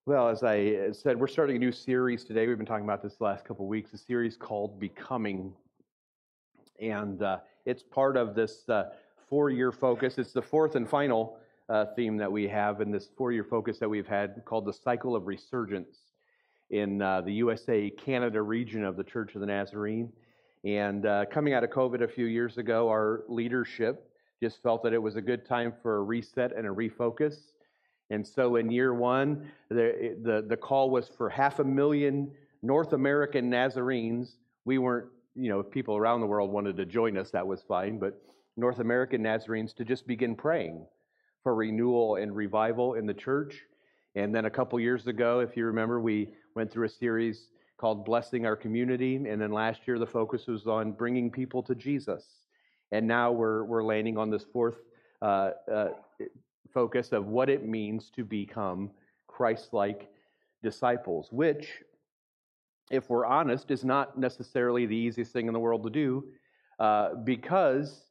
Well, as I said, we're starting a new series today. We've been talking about this the last couple of weeks, a series called Becoming. And it's part of this 4-year focus. It's the fourth and final theme that we have in this 4-year focus that we've had called the Cycle of Resurgence in the USA Canada region of the Church of the Nazarene. And coming out of COVID a few years ago, our leadership just felt that it was a good time for a reset and a refocus. And so in year one, the call was for 500,000 North American Nazarenes. We weren't, if people around the world wanted to join us, that was fine, but North American Nazarenes to just begin praying for renewal and revival in the church. And then a couple years ago, if you remember, we went through a series called Blessing Our Community. And then last year, the focus was on bringing people to Jesus. And now we're landing on this fourth focus of what it means to become Christ-like disciples, which, if we're honest, is not necessarily the easiest thing in the world to do because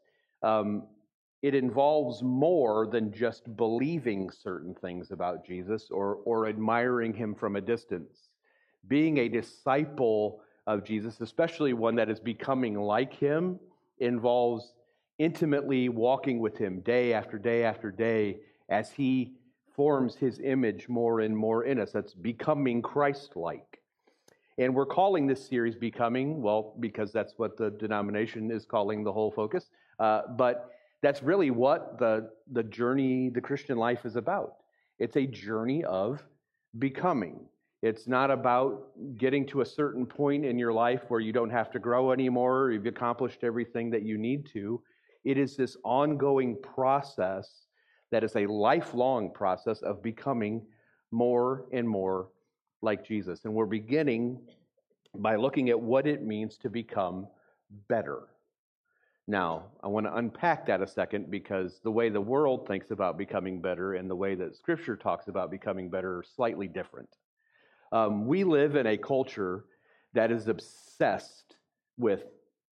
it involves more than just believing certain things about Jesus or admiring him from a distance. Being a disciple of Jesus, especially one that is becoming like him, involves intimately walking with him day after day after day as he forms his image more and more in us. That's becoming Christ-like. And we're calling this series Becoming, well, because that's what the denomination is calling the whole focus. But that's really what the journey, the Christian life is about. It's a journey of becoming. It's not about getting to a certain point in your life where you don't have to grow anymore, or you've accomplished everything that you need to. It is this ongoing process that is a lifelong process of becoming more and more like Jesus. And we're beginning by looking at what it means to become better. Now, I want to unpack that a second because the way the world thinks about becoming better and the way that Scripture talks about becoming better are slightly different. We live in a culture that is obsessed with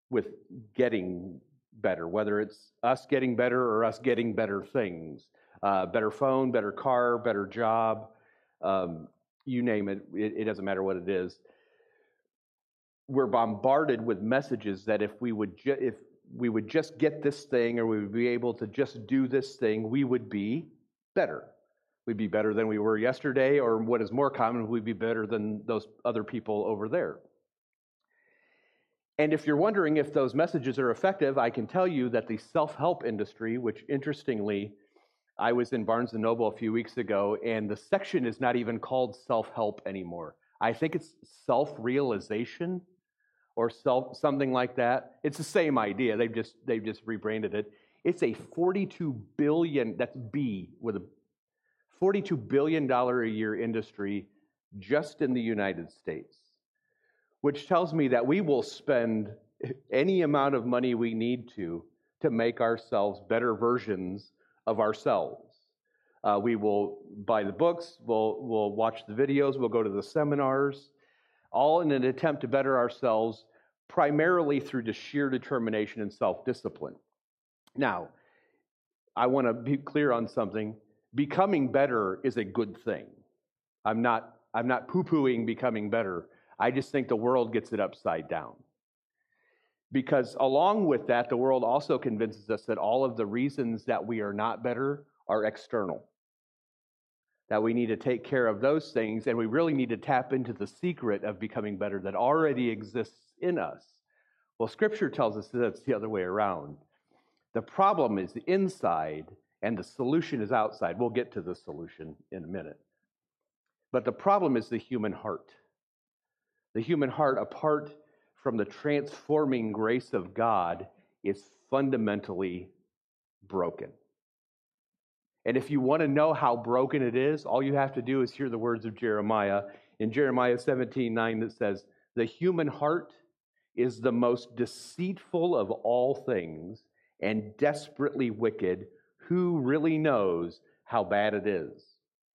getting better, whether it's us getting better or us getting better things. Better phone, better car, better job, you name it, it doesn't matter what it is. We're bombarded with messages that if we would just get this thing, or we would be able to just do this thing, we would be better. We'd be better than we were yesterday, or what is more common, we'd be better than those other people over there. And if you're wondering if those messages are effective, I can tell you that the self-help industry, which interestingly, I was in Barnes & Noble a few weeks ago, and the section is not even called self-help anymore. I think it's self-realization or something like that. It's the same idea. They've just rebranded it. It's a $42 billion, that's B with a $42 billion a year industry just in the United States, which tells me that we will spend any amount of money we need to make ourselves better versions of ourselves. We will buy the books, we'll watch the videos, we'll go to the seminars, all in an attempt to better ourselves, primarily through the sheer determination and self-discipline. Now, I want to be clear on something. Becoming better is a good thing. I'm not poo-pooing becoming better. I just think the world gets it upside down. Because along with that, the world also convinces us that all of the reasons that we are not better are external. That we need to take care of those things, and we really need to tap into the secret of becoming better that already exists in us. Well, Scripture tells us that it's the other way around. The problem is inside, and the solution is outside. We'll get to the solution in a minute. But the problem is the human heart. The human heart, apart from the transforming grace of God, is fundamentally broken. And if you want to know how broken it is, all you have to do is hear the words of Jeremiah. In Jeremiah 17:9, that says, "The human heart is the most deceitful of all things and desperately wicked. Who really knows how bad it is?"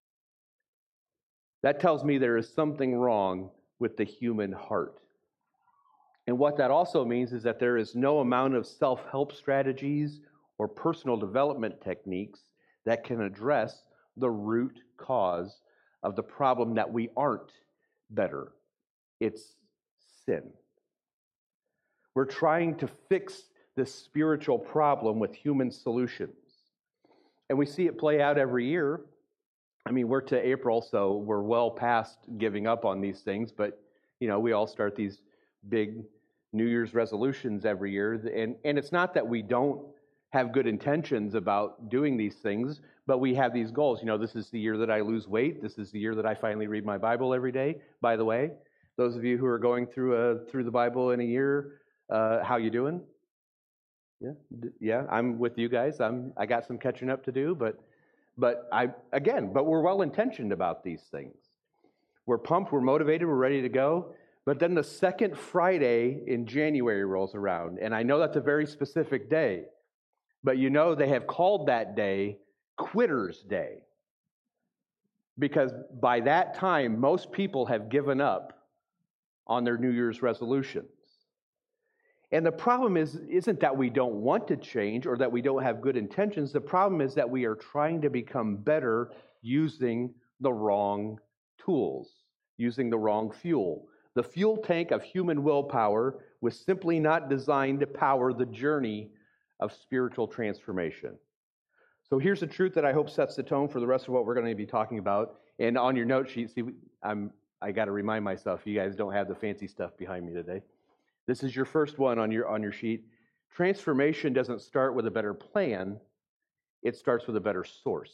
That tells me there is something wrong with the human heart. And what that also means is that there is no amount of self-help strategies or personal development techniques that can address the root cause of the problem that we aren't better. It's sin. We're trying to fix this spiritual problem with human solutions. And we see it play out every year. I mean, we're to April, so we're well past giving up on these things, but we all start these big New Year's resolutions every year. And it's not that we don't have good intentions about doing these things, but we have these goals. This is the year that I lose weight. This is the year that I finally read my Bible every day. By the way, those of you who are going through the Bible in a year, how you doing? Yeah, I'm with you guys. I got some catching up to do, but we're well intentioned about these things. We're pumped, we're motivated, we're ready to go. But then the second Friday in January rolls around, and I know that's a very specific day, but they have called that day Quitter's Day, because by that time, most people have given up on their New Year's resolutions. And the problem isn't that we don't want to change or that we don't have good intentions. The problem is that we are trying to become better using the wrong tools, using the wrong fuel. The fuel tank of human willpower was simply not designed to power the journey of spiritual transformation. So here's a truth that I hope sets the tone for the rest of what we're going to be talking about. And on your note sheet, I got to remind myself, you guys don't have the fancy stuff behind me today. This is your first one on your sheet. Transformation doesn't start with a better plan. It starts with a better source.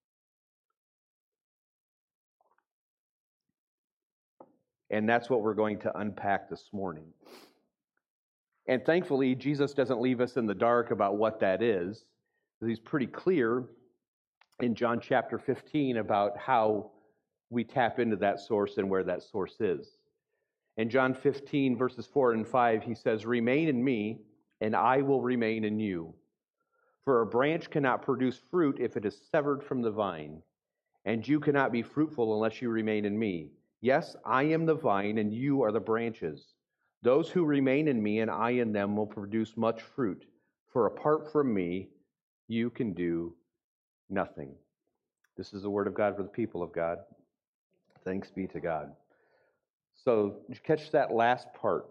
And that's what we're going to unpack this morning. And thankfully, Jesus doesn't leave us in the dark about what that is. He's pretty clear in John chapter 15 about how we tap into that source and where that source is. In John 15, verses 4 and 5, he says, "Remain in me, and I will remain in you. For a branch cannot produce fruit if it is severed from the vine, and you cannot be fruitful unless you remain in me. Yes, I am the vine, and you are the branches. Those who remain in me and I in them will produce much fruit. For apart from me, you can do nothing." This is the word of God for the people of God. Thanks be to God. So, did you catch that last part?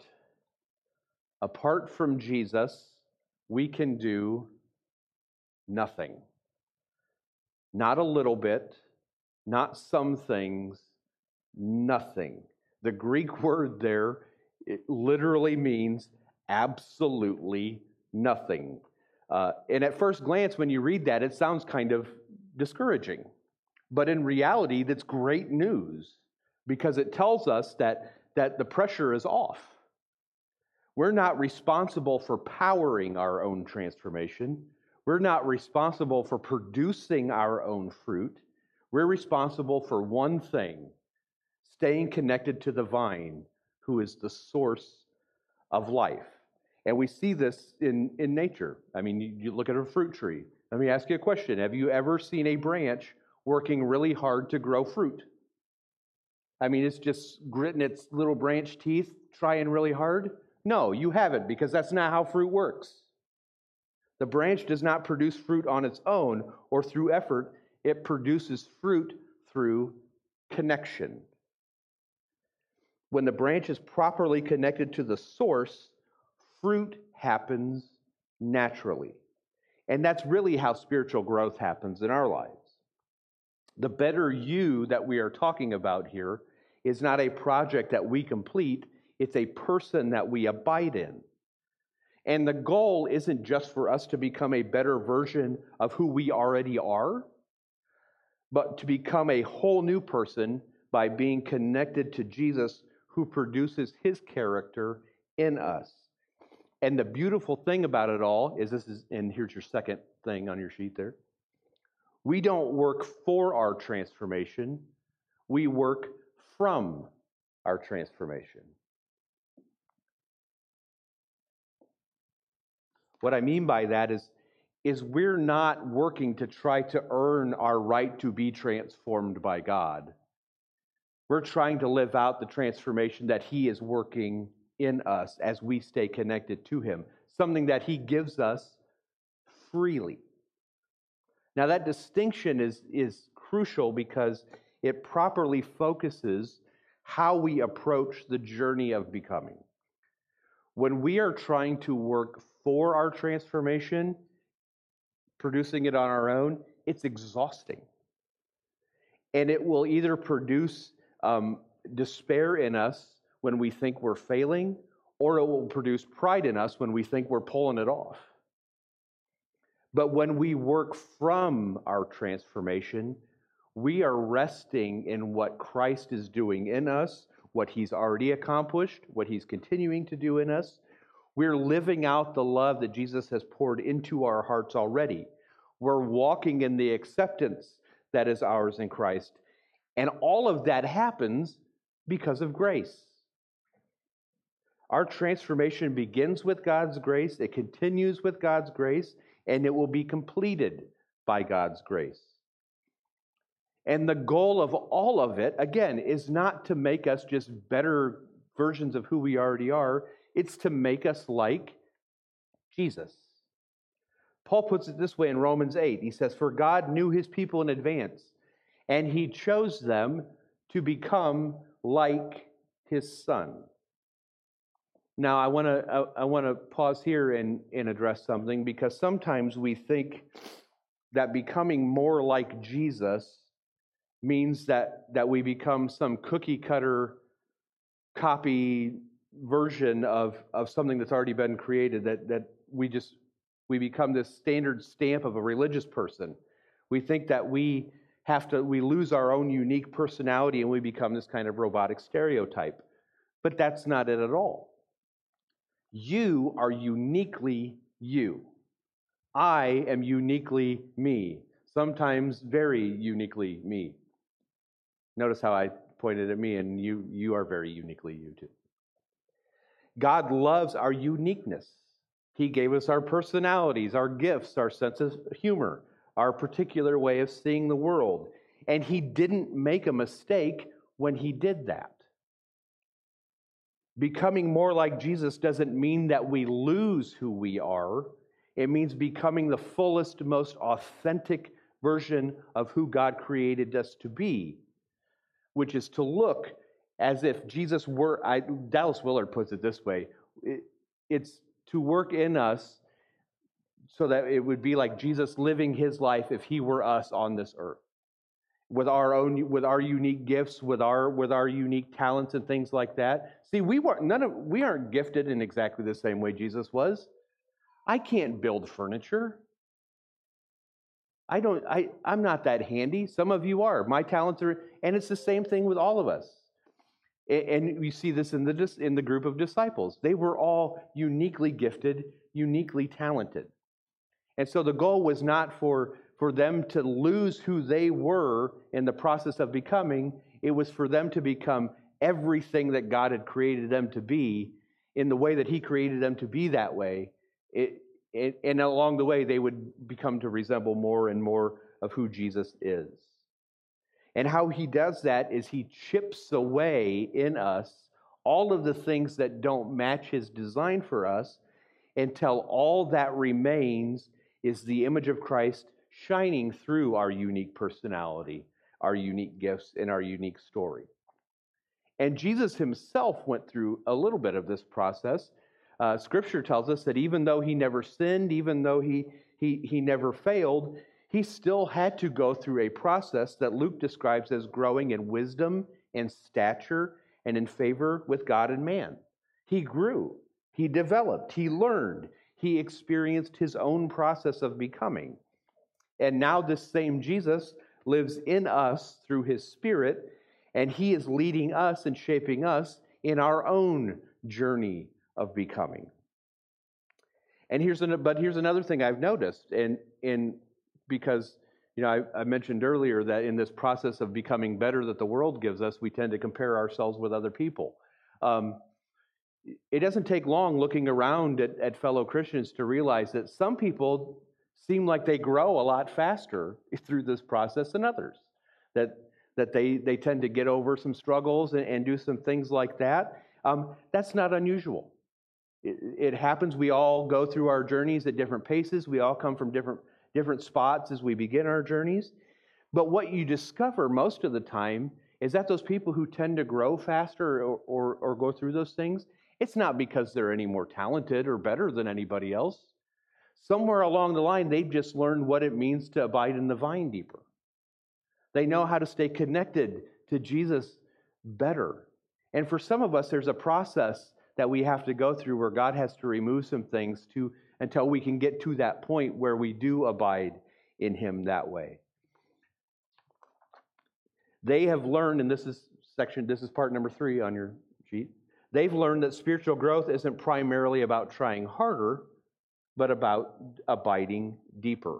Apart from Jesus, we can do nothing. Not a little bit, not some things, nothing. The Greek word there, it literally means absolutely nothing. And at first glance, when you read that, it sounds kind of discouraging. But in reality, that's great news, because it tells us that the pressure is off. We're not responsible for powering our own transformation. We're not responsible for producing our own fruit. We're responsible for one thing: staying connected to the vine, who is the source of life. And we see this in nature. I mean, you look at a fruit tree. Let me ask you a question. Have you ever seen a branch working really hard to grow fruit? I mean, it's just gritting its little branch teeth, trying really hard? No, you haven't, because that's not how fruit works. The branch does not produce fruit on its own or through effort. It produces fruit through connection. When the branch is properly connected to the source, fruit happens naturally. And that's really how spiritual growth happens in our lives. The better you that we are talking about here is not a project that we complete, it's a person that we abide in. And the goal isn't just for us to become a better version of who we already are, but to become a whole new person by being connected to Jesus, who produces his character in us. And the beautiful thing about it all is and here's your second thing on your sheet there. We don't work for our transformation. We work from our transformation. What I mean by that is we're not working to try to earn our right to be transformed by God. We're trying to live out the transformation that he is working in us as we stay connected to him, something that he gives us freely. Now, that distinction is crucial, because It properly focuses how we approach the journey of becoming. When we are trying to work for our transformation, producing it on our own, it's exhausting. And it will either produce despair in us when we think we're failing, or it will produce pride in us when we think we're pulling it off. But when we work from our transformation, we are resting in what Christ is doing in us, what he's already accomplished, what he's continuing to do in us. We're living out the love that Jesus has poured into our hearts already. We're walking in the acceptance that is ours in Christ. And all of that happens because of grace. Our transformation begins with God's grace, it continues with God's grace, and it will be completed by God's grace. And the goal of all of it, again, is not to make us just better versions of who we already are. It's to make us like Jesus. Paul puts it this way in Romans 8. He says, "For God knew his people in advance, and he chose them to become like his Son." Now, I want to pause here and address something, because sometimes we think that becoming more like Jesus means that we become some cookie cutter copy version of something that's already been created, that we become this standard stamp of a religious person. We think that we lose our own unique personality and we become this kind of robotic stereotype. But that's not it at all. You are uniquely you. I am uniquely me, sometimes very uniquely me. Notice how I pointed at me, and you are very uniquely you too. God loves our uniqueness. He gave us our personalities, our gifts, our sense of humor, our particular way of seeing the world. And he didn't make a mistake when he did that. Becoming more like Jesus doesn't mean that we lose who we are. It means becoming the fullest, most authentic version of who God created us to be, which is to look as if Jesus were, Dallas Willard puts it this way, it's to work in us so that it would be like Jesus living his life if he were us on this earth. With our unique gifts, with our unique talents and things like that. See, we aren't gifted in exactly the same way Jesus was. I can't build furniture. I'm not that handy. Some of you are. My talents are, and it's the same thing with all of us. And you see this in the group of disciples. They were all uniquely gifted, uniquely talented. And so the goal was not for them to lose who they were in the process of becoming. It was for them to become everything that God had created them to be in the way that he created them to be that way. And along the way, they would become to resemble more and more of who Jesus is. And how he does that is he chips away in us all of the things that don't match his design for us, until all that remains is the image of Christ shining through our unique personality, our unique gifts, and our unique story. And Jesus himself went through a little bit of this process. Scripture tells us that even though he never sinned, even though he never failed, he still had to go through a process that Luke describes as growing in wisdom and stature and in favor with God and man. He grew, he developed, he learned, he experienced his own process of becoming. And now this same Jesus lives in us through his Spirit, and he is leading us and shaping us in our own journey of becoming. And here's another thing I've noticed, because I mentioned earlier that in this process of becoming better that the world gives us, we tend to compare ourselves with other people. It doesn't take long looking around at fellow Christians to realize that some people seem like they grow a lot faster through this process than others. That they tend to get over some struggles and do some things like that. That's not unusual. It happens. We all go through our journeys at different paces. We all come from different spots as we begin our journeys. But what you discover most of the time is that those people who tend to grow faster or go through those things, it's not because they're any more talented or better than anybody else. Somewhere along the line, they've just learned what it means to abide in the vine deeper. They know how to stay connected to Jesus better. And for some of us, there's a process that we have to go through where God has to remove some things until we can get to that point where we do abide in Him that way. They have learned, and this is part number 3 on your sheet. They've learned that spiritual growth isn't primarily about trying harder, but about abiding deeper.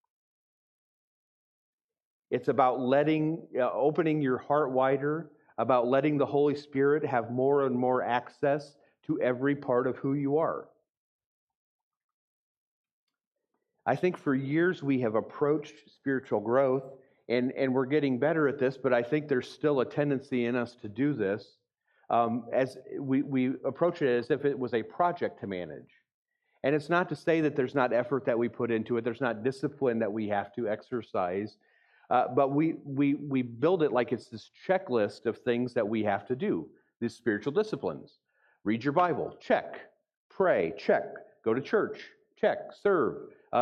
It's about opening your heart wider, about letting the Holy Spirit have more and more access to every part of who you are. I think for years we have approached spiritual growth, and we're getting better at this, but I think there's still a tendency in us to do this as we approach it as if it was a project to manage. And it's not to say that there's not effort that we put into it, there's not discipline that we have to exercise, but we build it like it's this checklist of things that we have to do, these spiritual disciplines. Read your Bible, check. Pray, check. Go to church, check. Serve.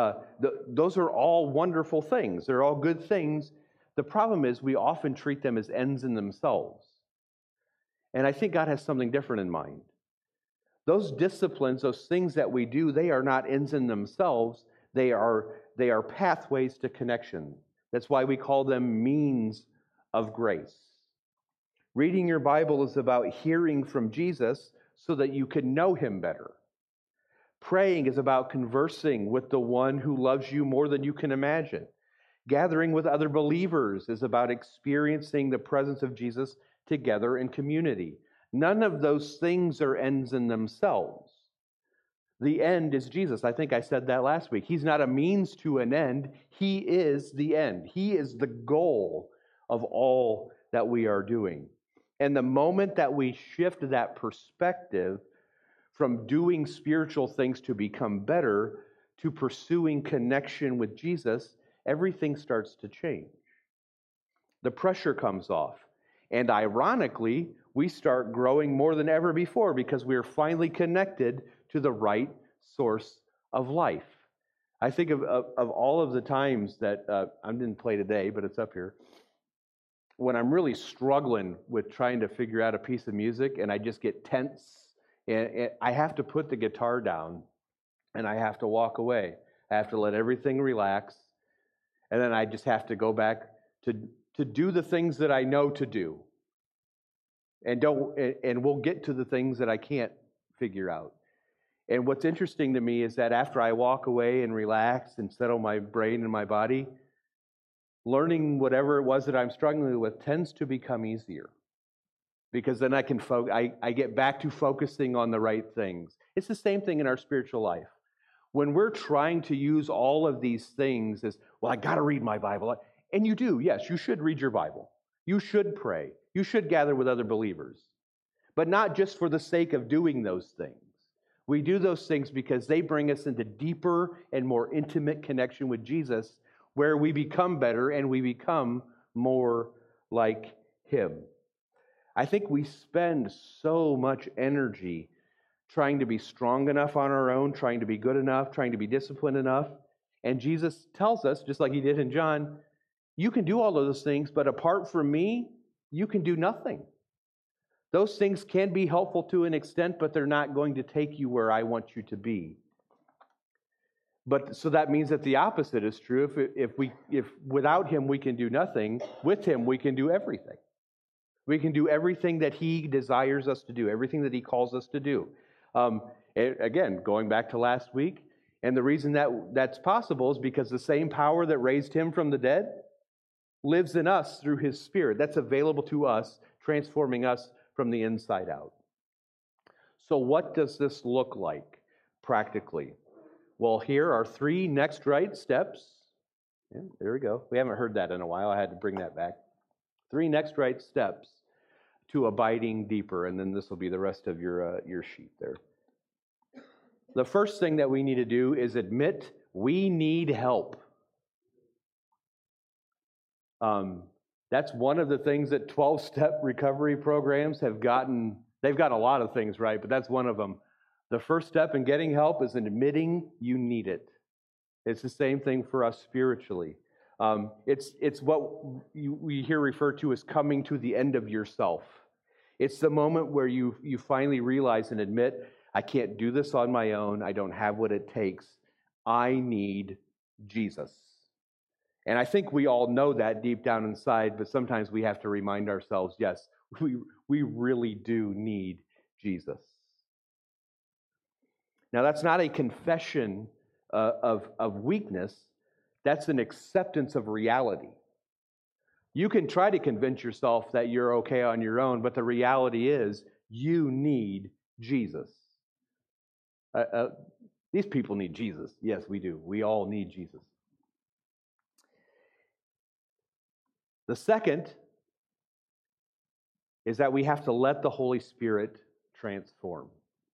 Those are all wonderful things. They're all good things. The problem is we often treat them as ends in themselves. And I think God has something different in mind. Those disciplines, those things that we do, they are not ends in themselves. They are pathways to connection. That's why we call them means of grace. Reading your Bible is about hearing from Jesus so that you can know Him better. Praying is about conversing with the one who loves you more than you can imagine. Gathering with other believers is about experiencing the presence of Jesus together in community. None of those things are ends in themselves. The end is Jesus. I think I said that last week. He's not a means to an end. He is the end. He is the goal of all that we are doing. And the moment that we shift that perspective from doing spiritual things to become better to pursuing connection with Jesus, everything starts to change. The pressure comes off. And ironically, we start growing more than ever before because we are finally connected to the right source of life. I think of all of the times that, I didn't play today, but it's up here, when I'm really struggling with trying to figure out a piece of music and I just get tense, and I have to put the guitar down and I have to walk away. I have to let everything relax, and then I just have to go back to do the things that I know to do. And we'll get to the things that I can't figure out. And what's interesting to me is that after I walk away and relax and settle my brain and my body, learning whatever it was that I'm struggling with tends to become easier. Because then I can I get back to focusing on the right things. It's the same thing in our spiritual life. When we're trying to use all of these things as, well, I got to read my Bible. And you do, yes, you should read your Bible. You should pray. You should gather with other believers. But not just for the sake of doing those things. We do those things because they bring us into deeper and more intimate connection with Jesus, where we become better and we become more like Him. I think we spend so much energy trying to be strong enough on our own, trying to be good enough, trying to be disciplined enough. And Jesus tells us, just like He did in John, you can do all of those things, but apart from me, you can do nothing. Those things can be helpful to an extent, but they're not going to take you where I want you to be. But so that means that the opposite is true. If without Him we can do nothing, with Him we can do everything. We can do everything that He desires us to do, everything that He calls us to do. Again, going back to last week, and the reason that's possible is because the same power that raised Him from the dead lives in us through His Spirit. That's available to us, transforming us from the inside out. So what does this look like practically? Well, here are 3 next right steps. Yeah, there we go. We haven't heard that in a while. I had to bring that back. 3 next right steps to abiding deeper, and then this will be the rest of your sheet there. The first thing that we need to do is admit we need help. That's one of the things that 12-step recovery programs have gotten. They've got a lot of things right, but that's one of them. The first step in getting help is admitting you need it. It's the same thing for us spiritually. It's what we hear referred to as coming to the end of yourself. It's the moment where you finally realize and admit, I can't do this on my own. I don't have what it takes. I need Jesus. And I think we all know that deep down inside, but sometimes we have to remind ourselves, yes, we really do need Jesus. Now, that's not a confession of weakness. That's an acceptance of reality. You can try to convince yourself that you're okay on your own, but the reality is you need Jesus. These people need Jesus. Yes, we do. We all need Jesus. The second is that we have to let the Holy Spirit transform.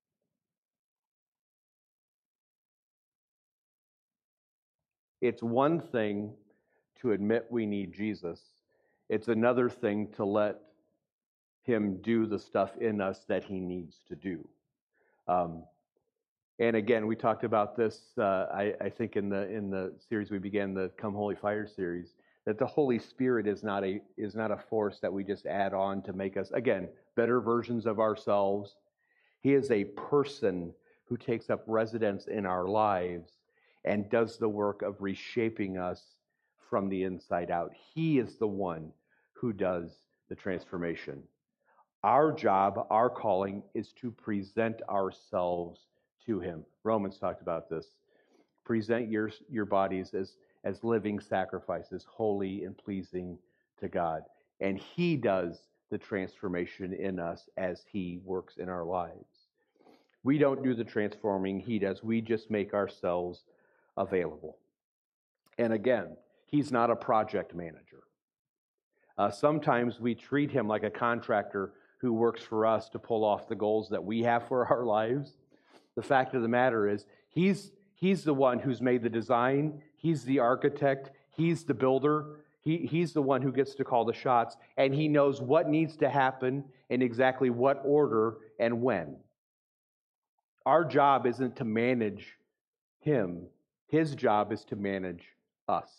It's one thing to admit we need Jesus. It's another thing to let him do the stuff in us that he needs to do. And again, we talked about this, I think, in the series we began, the Come Holy Fire series, that the Holy Spirit is not a force that we just add on to make us, again, better versions of ourselves. He is a person who takes up residence in our lives and does the work of reshaping us from the inside out. He is the one who does the transformation. Our job, our calling, is to present ourselves to him. Romans talked about this. Present your bodies as living sacrifices, holy and pleasing to God. And he does the transformation in us as he works in our lives. We don't do the transforming, he does. We just make ourselves available. And again, he's not a project manager. Sometimes we treat him like a contractor who works for us to pull off the goals that we have for our lives. The fact of the matter is, he's the one who's made the design, he's the architect, he's the builder, he's the one who gets to call the shots, and he knows what needs to happen in exactly what order and when. Our job isn't to manage him. His job is to manage us.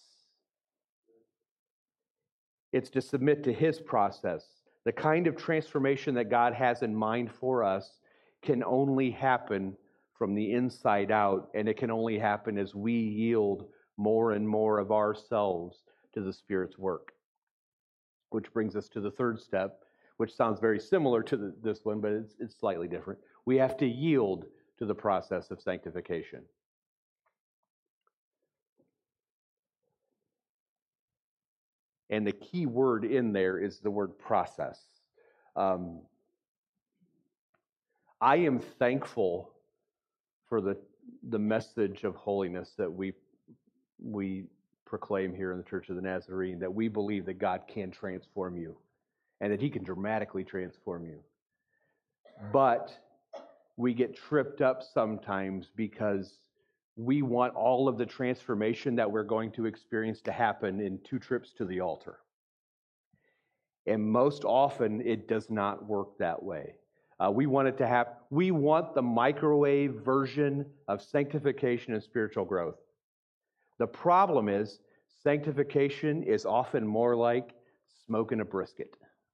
It's to submit to his process. The kind of transformation that God has in mind for us can only happen from the inside out, and it can only happen as we yield more and more of ourselves to the Spirit's work. Which brings us to the third step, which sounds very similar to this one, but it's slightly different. We have to yield to the process of sanctification. And the key word in there is the word process. I am thankful for the message of holiness that we proclaim here in the Church of the Nazarene, that we believe that God can transform you and that he can dramatically transform you. But we get tripped up sometimes because we want all of the transformation that we're going to experience to happen in 2 trips to the altar. And most often, it does not work that way. We want the microwave version of sanctification and spiritual growth. The problem is, sanctification is often more like smoking a brisket.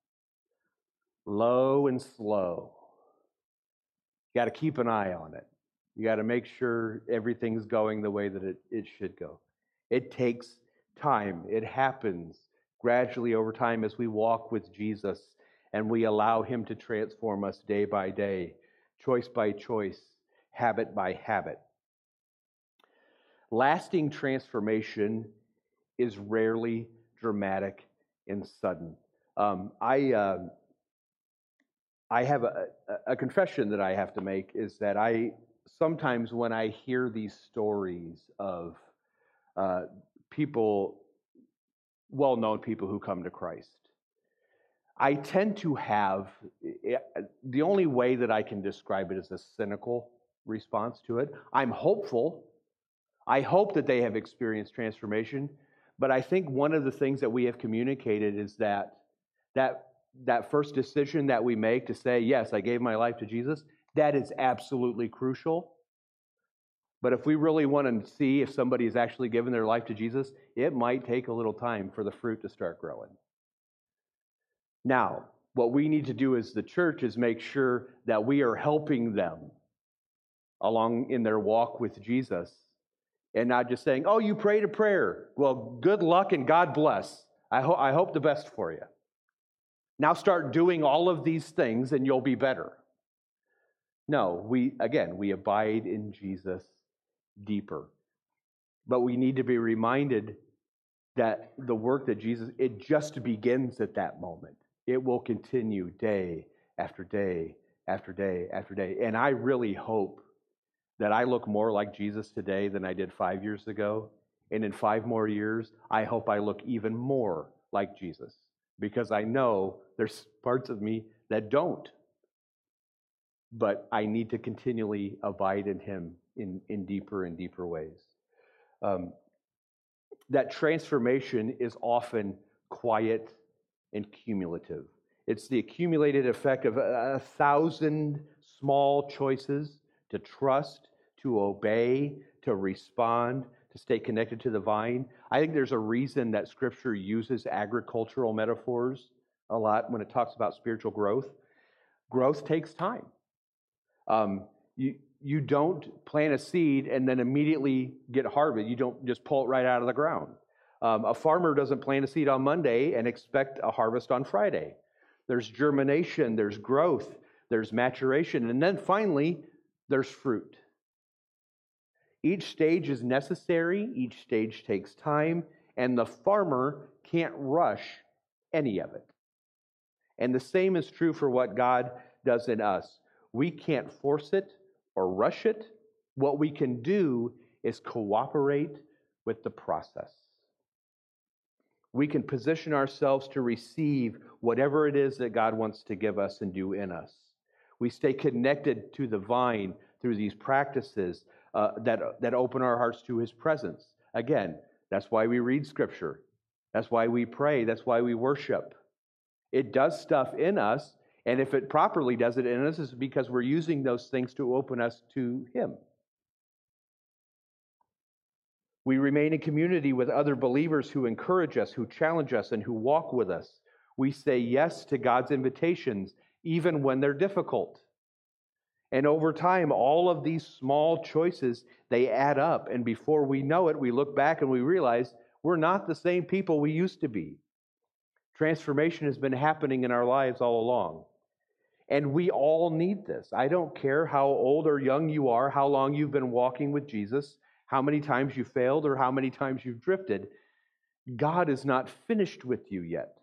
Low and slow. You got to keep an eye on it. You got to make sure everything's going the way that it should go. It takes time. It happens gradually over time as we walk with Jesus and we allow him to transform us day by day, choice by choice, habit by habit. Lasting transformation is rarely dramatic and sudden. I have a confession that I have to make, is that sometimes when I hear these stories of people, well-known people who come to Christ, I tend to have, the only way that I can describe it is a cynical response to it. I'm hopeful. I hope that they have experienced transformation, But I think one of the things that we have communicated is that first decision that we make to say, yes, I gave my life to Jesus, that is absolutely crucial. But if we really want to see if somebody has actually given their life to Jesus, it might take a little time for the fruit to start growing. Now, what we need to do as the church is make sure that we are helping them along in their walk with Jesus and not just saying, oh, you prayed a prayer. Well, good luck and God bless. I hope the best for you. Now start doing all of these things and you'll be better. No, we abide in Jesus deeper. But we need to be reminded that the work that Jesus, it just begins at that moment. It will continue day after day after day after day. And I really hope that I look more like Jesus today than I did 5 years ago. And in 5 more years, I hope I look even more like Jesus, because I know there's parts of me that don't. But I need to continually abide in him in deeper and deeper ways. That transformation is often quiet and cumulative. It's the accumulated effect of 1,000 small choices to trust, to obey, to respond, to stay connected to the vine. I think there's a reason that Scripture uses agricultural metaphors a lot when it talks about spiritual growth. Growth takes time. You don't plant a seed and then immediately get harvest. You don't just pull it right out of the ground. A farmer doesn't plant a seed on Monday and expect a harvest on Friday. There's germination, there's growth, there's maturation, and then finally, there's fruit. Each stage is necessary, each stage takes time, and the farmer can't rush any of it. And the same is true for what God does in us. We can't force it or rush it. What we can do is cooperate with the process. We can position ourselves to receive whatever it is that God wants to give us and do in us. We stay connected to the vine through these practices that open our hearts to his presence. Again, that's why we read Scripture. That's why we pray. That's why we worship. It does stuff in us, and if it properly does it in us, it's because we're using those things to open us to him. We remain in community with other believers who encourage us, who challenge us, and who walk with us. We say yes to God's invitations, even when they're difficult. And over time, all of these small choices, they add up. And before we know it, we look back and we realize we're not the same people we used to be. Transformation has been happening in our lives all along. And we all need this. I don't care how old or young you are, how long you've been walking with Jesus, how many times you failed or how many times you've drifted. God is not finished with you yet.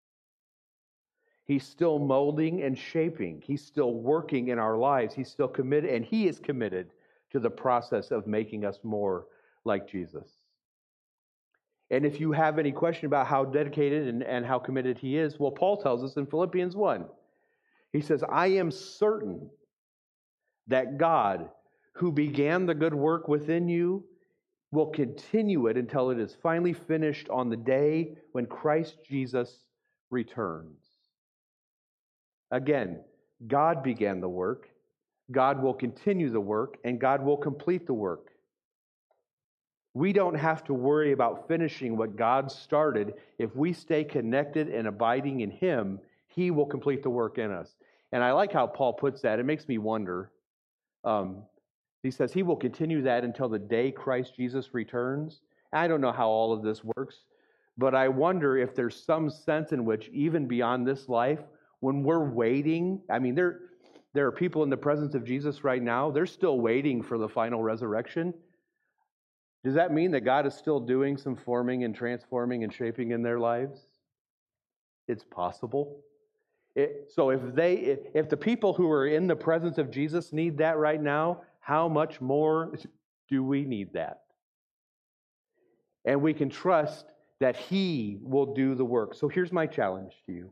He's still molding and shaping. He's still working in our lives. He's still committed, and he is committed to the process of making us more like Jesus. And if you have any question about how dedicated and how committed he is, well, Paul tells us in Philippians 1. He says, I am certain that God, who began the good work within you, will continue it until it is finally finished on the day when Christ Jesus returns. Again, God began the work, God will continue the work, and God will complete the work. We don't have to worry about finishing what God started. If we stay connected and abiding in him, he will complete the work in us. And I like how Paul puts that. It makes me wonder. He says he will continue that until the day Christ Jesus returns. I don't know how all of this works, but I wonder if there's some sense in which even beyond this life, when we're waiting, I mean, there are people in the presence of Jesus right now, they're still waiting for the final resurrection. Does that mean that God is still doing some forming and transforming and shaping in their lives? It's possible. So if the people who are in the presence of Jesus need that right now, how much more do we need that? And we can trust that he will do the work. So here's my challenge to you.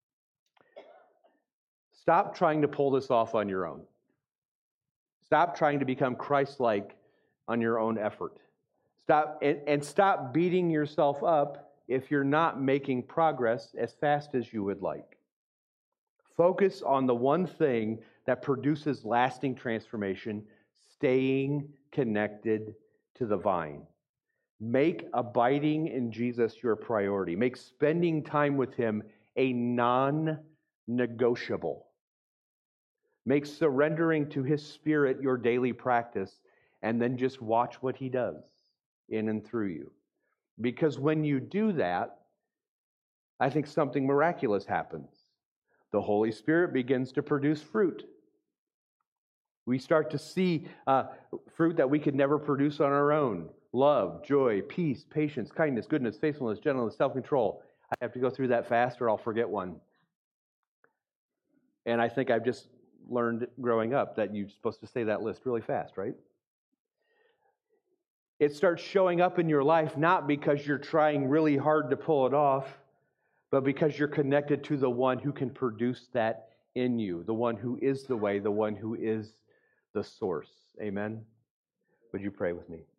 Stop trying to pull this off on your own. Stop trying to become Christ-like on your own effort. Stop beating yourself up if you're not making progress as fast as you would like. Focus on the one thing that produces lasting transformation, staying connected to the vine. Make abiding in Jesus your priority. Make spending time with him a non-negotiable. Make surrendering to his Spirit your daily practice, and then just watch what he does in and through you. Because when you do that, I think something miraculous happens. The Holy Spirit begins to produce fruit. We start to see fruit that we could never produce on our own. Love, joy, peace, patience, kindness, goodness, faithfulness, gentleness, self-control. I have to go through that fast or I'll forget one. And I think I've just learned growing up that you're supposed to say that list really fast, right? It starts showing up in your life not because you're trying really hard to pull it off, but because you're connected to the one who can produce that in you, the one who is the way, the one who is the source. Amen? Would you pray with me?